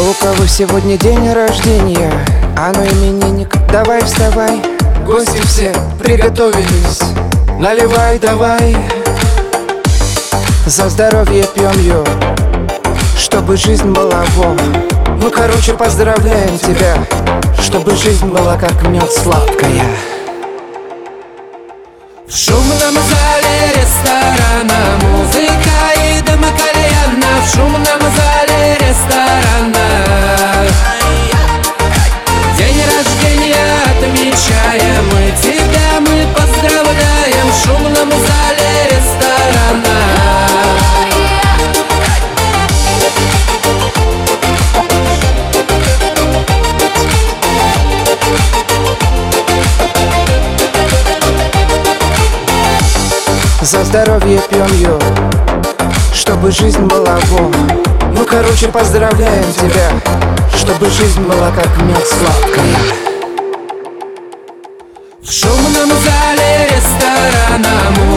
У кого сегодня день рождения, а ну именинник, давай вставай. Гости все приготовились, наливай давай. За здоровье пьем ее, чтобы жизнь была во. Ну короче, поздравляем тебя, чтобы жизнь была как мед сладкая. В шумном зале ресторана музыка и дым кальяна. В шумном зале ресторана день рождения отмечаем, мы тебя мы поздравляем. В шумном зале ресторана. За здоровье пьем ее, чтобы жизнь была во. Ну короче, поздравляем тебя, чтобы жизнь была как мед сладкая. В шумном зале ресторана